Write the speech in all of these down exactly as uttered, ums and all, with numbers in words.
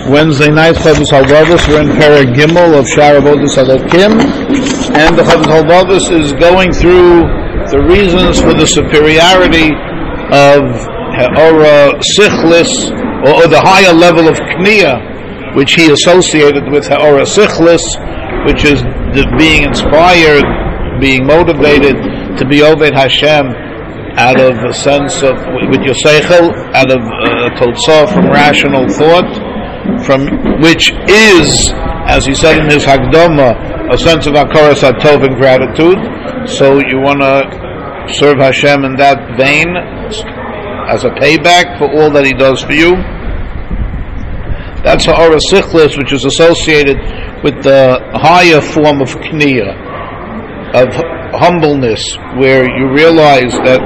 Wednesday night, Chovos Halvavos. We're in Perek Gimel of Sha'ar Avodas Elokim, and the Chovos Halvavos is going through the reasons for the superiority of Ha'ora Sichlis, or, or the higher level of Kniya, which he associated with Ha'ora Sichlis, which is the being inspired, being motivated to be Oved Hashem out of a sense of, with your Seichel, out of uh, Totzah, from rational thought, from which is, as he said in his Hagdoma, a sense of Hakaras HaTov and gratitude. So you want to serve Hashem in that vein as a payback for all that He does for you. That's Ha'ora Sichlis, which is associated with the higher form of Kniya, of humbleness, where you realize that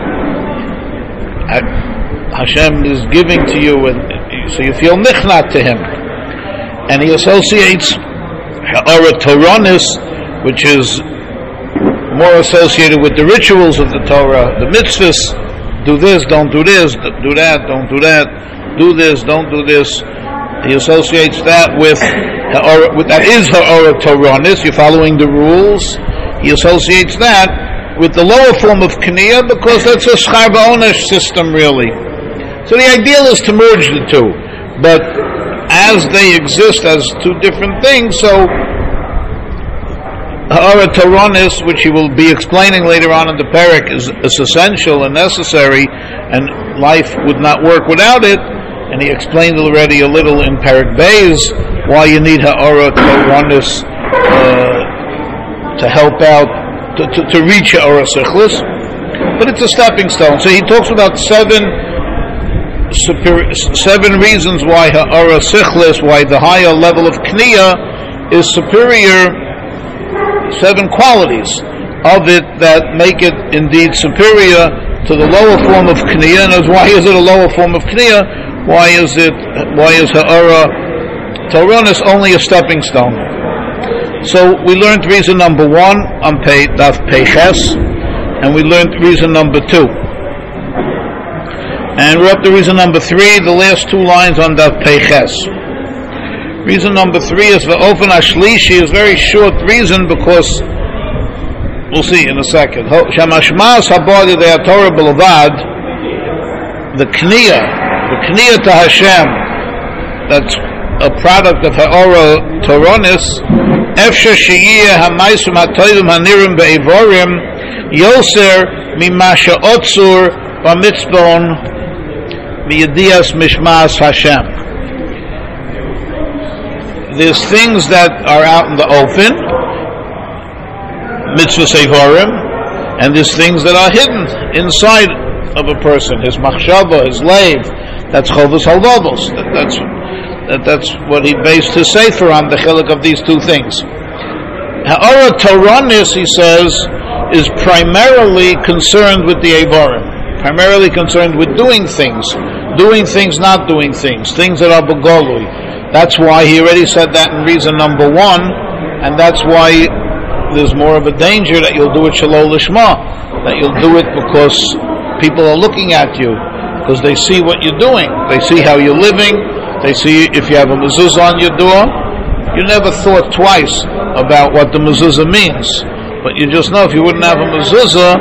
Hashem is giving to you, and so you feel nichnat to Him. And He associates Ha'ora Toranis, which is more associated with the rituals of the Torah, the mitzvahs. Do this, don't do this, do that, don't do that, do this, don't do this. He associates that with, with that is Ha'ora Toranis, you're following the rules. He associates that with the lower form of Kniya, because that's a Schar Ba'onesh system, really. So the ideal is to merge the two, but as they exist as two different things, so Ha'ora Toranis, which he will be explaining later on in the Perek, is, is essential and necessary, and life would not work without it. And he explained already a little in Perek Beis why you need Ha'ora Toranis uh, to help out, to, to, to reach Ha'ora Sichlis. But it's a stepping stone. So he talks about seven superior, seven reasons why Ha'ora Sichlis, why the higher level of Kniya is superior, seven qualities of it that make it indeed superior to the lower form of Kniya. And why is it a lower form of Kniya? Why is it, why is Ha'ora Toranis only a stepping stone? So we learned reason number one on Pei, Daf Peiches, and we learned reason number two. And we're up to reason number three, the last two lines on Daf Peiches. Reason number three is V'ofen Ashlishi, is very short reason, because we'll see in a second. Shamashmas Habadi de Torah B'Levad, the Kniya, the Kniya to Hashem, that's a product of Ha'ora Toranis. Efsha She'iyeh Ha'maisum HaToivim Hanirim Be'evorim Yoser Mimasha Otzur B'mitzbon Miyadiyas Mishmas Hashem. There's things that are out in the open, Mitzvahs Evorim, and there's things that are hidden inside of a person, his machshava, his leiv. That's Chovos Halvavos. That, that's that, that's what he based his sefer on, the chiluk of these two things. Ha'ora Toranis, he says, is primarily concerned with the Evorim, primarily concerned with doing things, doing things, not doing things, things that are begolui. That's why he already said that in reason number one, and that's why there's more of a danger that you'll do it shalom lishma, that you'll do it because people are looking at you, because they see what you're doing, they see how you're living, they see if you have a mezuzah on your door. You never thought twice about what the mezuzah means, but you just know if you wouldn't have a mezuzah,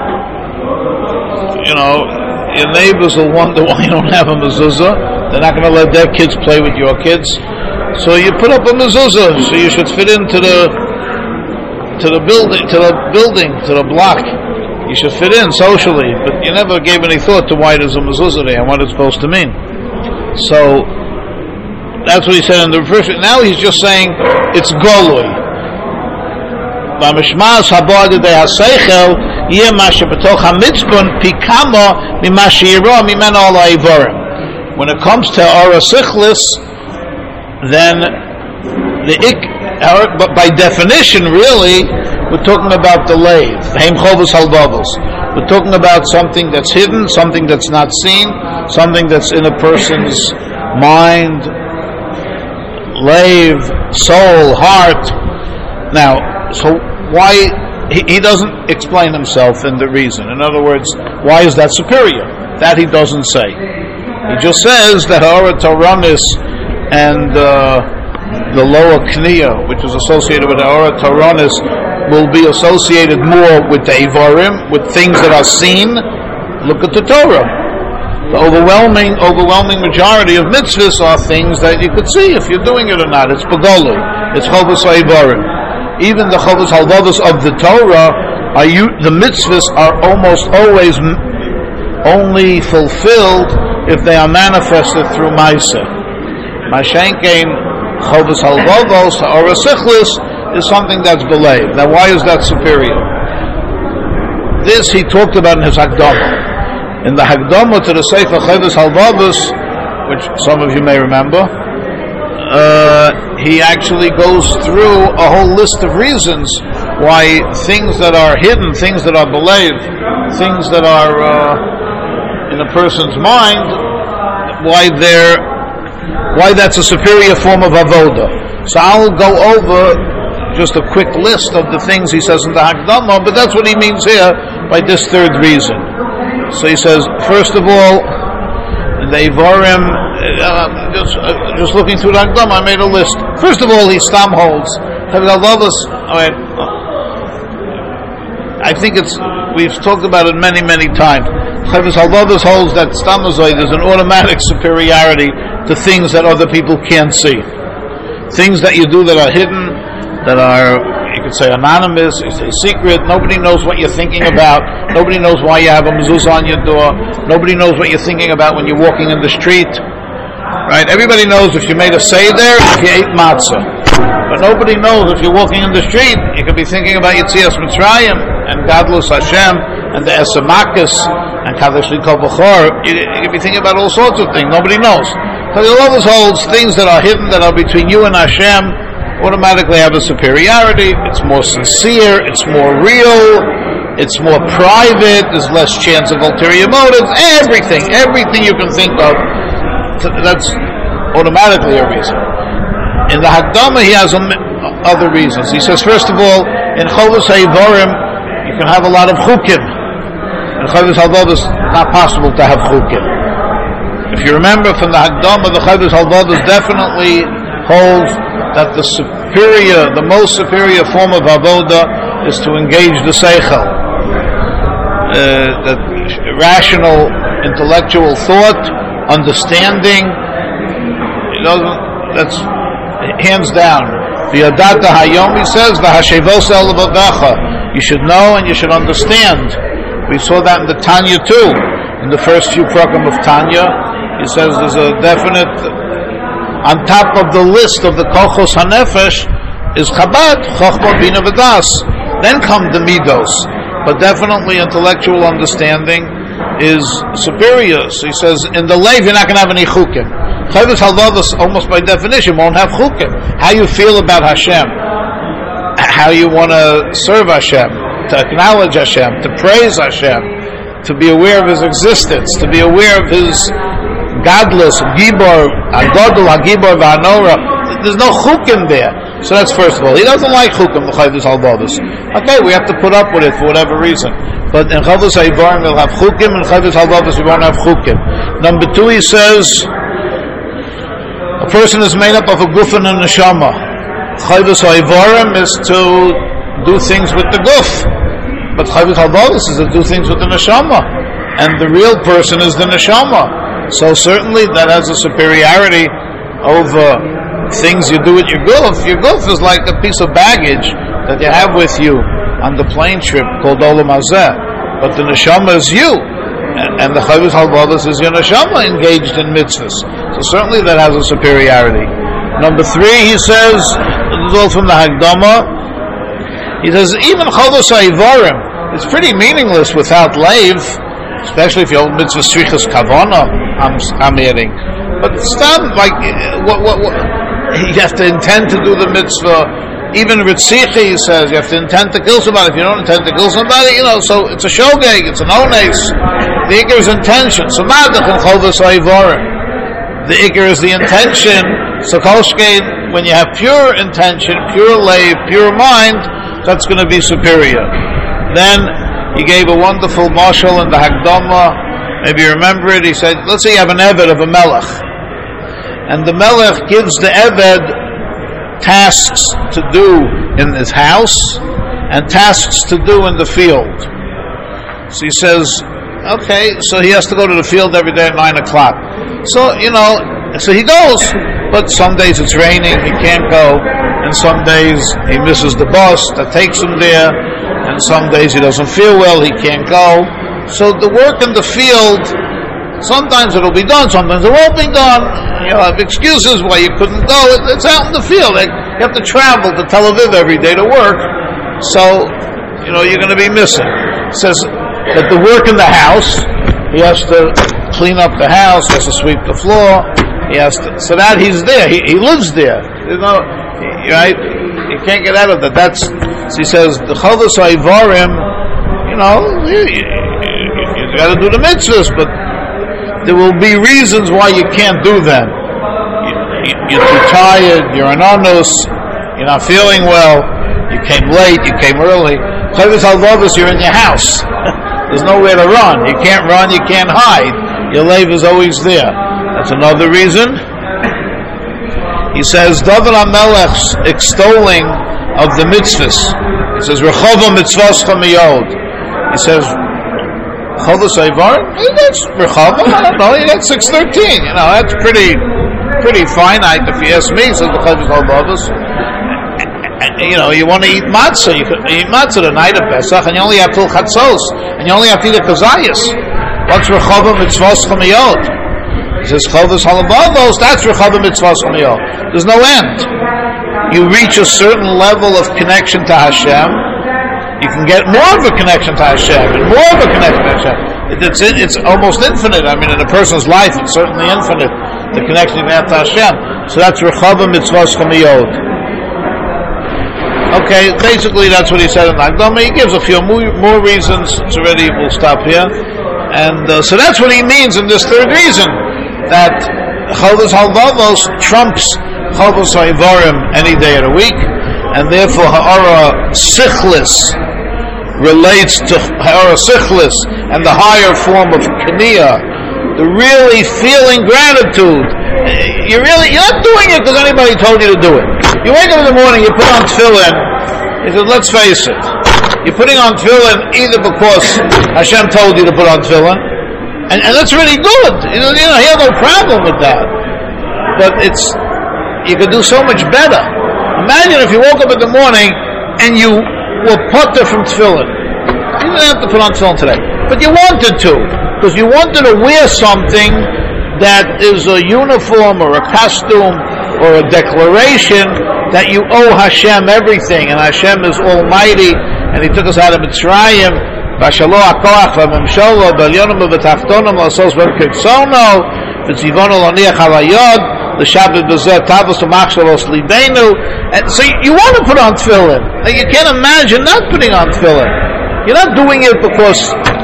you know, your neighbors will wonder why you don't have a mezuzah. They're not going to let their kids play with your kids, so you put up a mezuzah, so you should fit into the to the building, to the building, to the block. You should fit in socially, but you never gave any thought to why there's a mezuzah there and what it's supposed to mean. So that's what he said in the first. Now he's just saying it's golui. B'mishmas habad de haseichel yeh mashe b'toch hamitzvon pikamo mimashe yira mimeno al ha'evorim. When it comes to Ha'ora Sichlis, then the ik, but by definition, really, we're talking about the leiv, Heim Chovos Halvavos. We're talking about something that's hidden, something that's not seen, something that's in a person's mind, leiv, soul, heart. Now, so why he, he doesn't explain himself in the reason. In other words, why is that superior? That he doesn't say. He just says that Ha'ora Toranis and uh, the lower Kniya, which is associated with the Ora Toronis, will be associated more with the Ivarim, with things that are seen. Look at the Torah. The overwhelming, overwhelming majority of mitzvahs are things that you could see if you're doing it or not. It's Begolu. It's Chovos HaIvarim. Even the Chovos HaLvavos of the Torah, are you, the mitzvahs are almost always m- only fulfilled if they are manifested through Maaseh. Mashenkein, Chovos HaLvavos, or a Sichlis, is something that's belayed. Now, why is that superior? This he talked about in his Hakdama. In the Hakdama to the Sefer Chovos HaLvavos, which some of you may remember, uh, he actually goes through a whole list of reasons why things that are hidden, things that are belayed, things that are uh, in a person's mind, why they're, why that's a superior form of avoda. So I'll go over just a quick list of the things he says in the Hakdama, but that's what he means here by this third reason. So he says, first of all, the Ivarim, uh, just, uh, just looking through the Hakdama, I made a list. First of all, he stam holds. I think it's, we've talked about it many, many times. Chovos HaLvavos holds that stamazoi, there's an automatic superiority to things that other people can't see. Things that you do that are hidden, that are, you could say, anonymous, you say secret, nobody knows what you're thinking about, nobody knows why you have a mezuzah on your door, nobody knows what you're thinking about when you're walking in the street, right? Everybody knows if you made a seder, if you ate matzah, but nobody knows if you're walking in the street, you could be thinking about Yetzias Mitzrayim, and Gadlus Hashem, and the Esamakas, and Kadosh Likol B'chor, you, you could be thinking about all sorts of things, nobody knows. So the Lord holds things that are hidden, that are between you and Hashem, automatically have a superiority. It's more sincere, it's more real, it's more private, there's less chance of ulterior motives, everything, everything you can think of, that's automatically a reason. In the Hakdama he has other reasons. He says, first of all, in Chovos HaIvarim, you can have a lot of chukim. In Chovos HaLvavos, it's not possible to have chukim. If you remember from the Hakdama, the Chovos HaLvavos definitely holds that the superior, the most superior form of avoda is to engage the seichel, uh, that rational, intellectual thought, understanding. You know, that's hands down. V'yadata hayom, he says, v'hashevos el levavecha. You should know and you should understand. We saw that in the Tanya too. In the first few program of Tanya, he says there's a definite. On top of the list of the Kochos HaNefesh is Chabad, Chochmah, Bina, V'das. Then come the Midos. But definitely intellectual understanding is superior. So he says, in the Lev, you're not going to have any Chukim. Chovos HaLvavos, almost by definition, won't have Chukim. How you feel about Hashem, how you want to serve Hashem, to acknowledge Hashem, to praise Hashem, to be aware of His existence, to be aware of His Gadlus, Gibor, Agodol, Hagibor, V'Hanora. There's no chukim there. So that's first of all. He doesn't like chukim, the Chovos HaLvavos. Okay, we have to put up with it for whatever reason. But in Chovos HaIvarim we'll have chukim, and Chovos HaLvavos we won't have chukim. Number two, he says, a person is made up of a guf and a neshama. Chovos HaIvarim is to do things with the guf. But Chovos HaLvavos is to do things with the neshama. And the real person is the neshama. So certainly that has a superiority over things you do with your guf. Your guf is like a piece of baggage that you have with you on the plane trip called Olam Hazeh. But the neshama is you. And the Chovos HaLvavos is your neshama engaged in mitzvahs. So certainly that has a superiority. Number three, he says, this is all from the Hakdama, he says, even Chovos HaIvarim, it's pretty meaningless without leiv, especially if you hold mitzvah strichas kavana, I'm, I'm adding. But stam, like, what, what, what, you have to intend to do the mitzvah. Even Ritzichi says, you have to intend to kill somebody. If you don't intend to kill somebody, you know, so it's a shogeg, it's an ones. The ikar is intention. So madach in Chovos HaIvarim. The ikar is the intention. So koshkein, when you have pure intention, pure leiv, pure mind, that's going to be superior. Then, he gave a wonderful mashal in the Hakdama. Maybe you remember it. He said, let's say you have an eved of a melech. and the Melech gives the Eved tasks to do in his house and tasks to do in the field. So he says, okay, so he has to go to the field every day at nine o'clock. So, you know, so he goes, but some days it's raining, he can't go, and some days he misses the bus that takes him there, and some days he doesn't feel well, he can't go. So the work in the field, sometimes it'll be done, sometimes it won't be done. You know, have excuses why you couldn't go. It's out in the field. You have to travel to Tel Aviv every day to work. So, you know, you're going to be missing. It says that the work in the house, he has to clean up the house, he has to sweep the floor, he has to, so that he's there. He, he lives there. You know, right? You can't get out of that. That's, so he says, the Chovos Haivarim, you know, you, you, you, you got to do the mitzvahs, but there will be reasons why you can't do them. You, you, you're too tired, you're an onus, you're not feeling well, you came late, you came early. Chovos Halvavos, you're in your house. There's nowhere to run. You can't run, you can't hide. Your lave is always there. That's another reason. He says, David HaMelech's extolling of the mitzvahs. He says, Rechova mitzvoscha miyod. He says, Chovos Haivarim? That's Rechova? I don't know. That's six thirteen. You know, that's pretty pretty finite if you ask me, says the Chovos Halvavos. You know, you want to eat matzah, you can eat matzah the night of Pesach, and you only have till Chatzos, and you only have to eat a kazayas. What's Rechova mitzvoscha miyod? He says, Chovos Halvavos, that's Rechova mitzvoscha miyod. There's no end. You reach a certain level of connection to Hashem, you can get more of a connection to Hashem, and more of a connection to Hashem. It's, it's almost infinite. I mean, in a person's life, it's certainly infinite, the connection you have to Hashem. So that's Rechova mitzvoscha miyod. Okay, basically that's what he said in Akdama. He gives a few more, more reasons. It's already, we'll stop here. And uh, so that's what he means in this third reason, that Chovos Halvavos trumps Chovos Haivarim any day of the week, and therefore Ha'ara Sichlis relates to Ha'ara Sichlis and the higher form of Kaniya, the really feeling gratitude. You really, you're not doing it because anybody told you to do it. You wake up in the morning, you put on tefillin. He said, let's face it, you're putting on tefillin either because Hashem told you to put on tefillin, and, and that's really good. You know, you know, he had no problem with that. But it's, you could do so much better. Imagine if you woke up in the morning and you were putter from tefillin. You didn't have to put on tefillin today, but you wanted to, because you wanted to wear something that is a uniform or a costume or a declaration that you owe Hashem everything, and Hashem is almighty, and He took us out of Mitzrayim, Vashalo HaKoach v'Memsholo B'Elyonim v'Tachtonim L'Sos V'Kirtzono V'Tzivono L'Niach Halayod L'Shabbat B'Zeh Tavos L'Machshalos Libeinu. And so you want to put on tefillin. Like, you can't imagine not putting on tefillin. You're not doing it because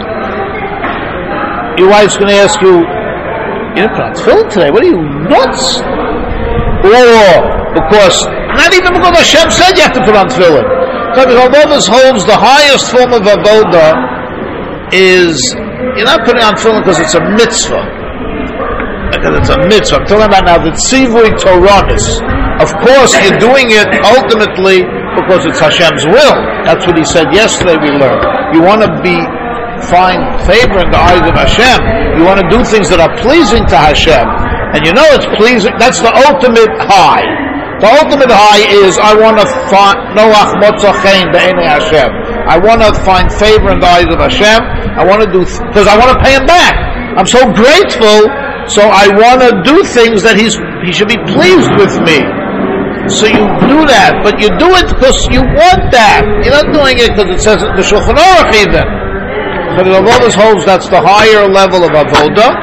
your wife's going to ask you, you didn't put on tefillin today. What are you, nuts? Or because, not even because Hashem said you have to put on tefillin. Because although this holds the highest form of avodah is, you're not putting on tefillin because it's a mitzvah. Because it's a mitzvah. I'm talking about now the tzivui Toranis. Of course, you're doing it ultimately because it's Hashem's will. That's what he said yesterday, we learned. You want to be find favor in the eyes of Hashem. You want to do things that are pleasing to Hashem, and you know it's pleasing. That's the ultimate high. The ultimate high is I want to find Noach Motza Chen B'Einei Hashem. I want to find favor in the eyes of Hashem. I want to do because th- I want to pay Him back. I'm so grateful, so I want to do things that He's He should be pleased with me. So you do that, but you do it because you want that. You're not doing it because it says it in the Shulchan Aruch even. But the Avodah holds that's the higher level of Avodah,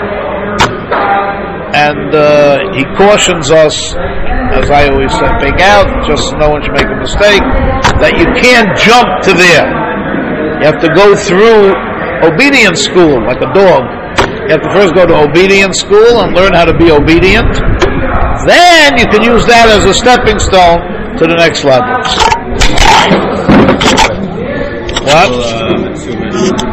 and uh, he cautions us, as I always say, big out, just so no one should make a mistake, that you can't jump to there. You have to go through obedience school, like a dog. You have to first go to obedience school and learn how to be obedient. Then you can use that as a stepping stone to the next level. What?